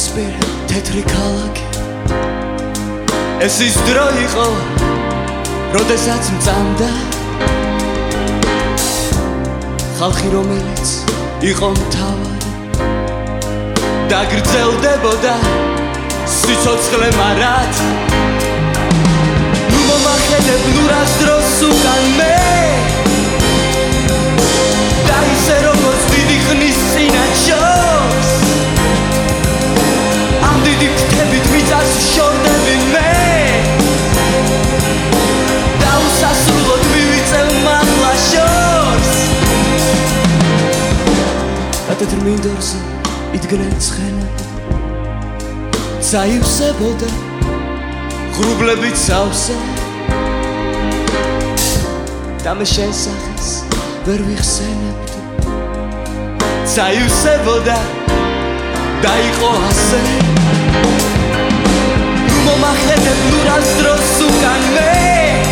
პირისპირ თეთრი ქალაქი ეს ის დრო იყო როდესაც მწამდა ხალხი რომელიც იყო მთავარი დაგრძელდებოდა სიცოცხლე მარად ნუ მომახედებ ნურას დროს უკან მე და ისე როგორც დიდი ხნის წინა ჩოს ამ დიდი ფრთებით მიწას შორდები მე და უსასრულოდ მივიწევ მაღლა შორს და თეთრ მინდორზე იდგნენ ცხენები წაივსებოდა ღრუბლებით სავსე და მე შენ სახეს ვერ ვიხსენებდი წაივსებოდა და იყო ასე ნუ მომახედებ ნურას დროს უკან მე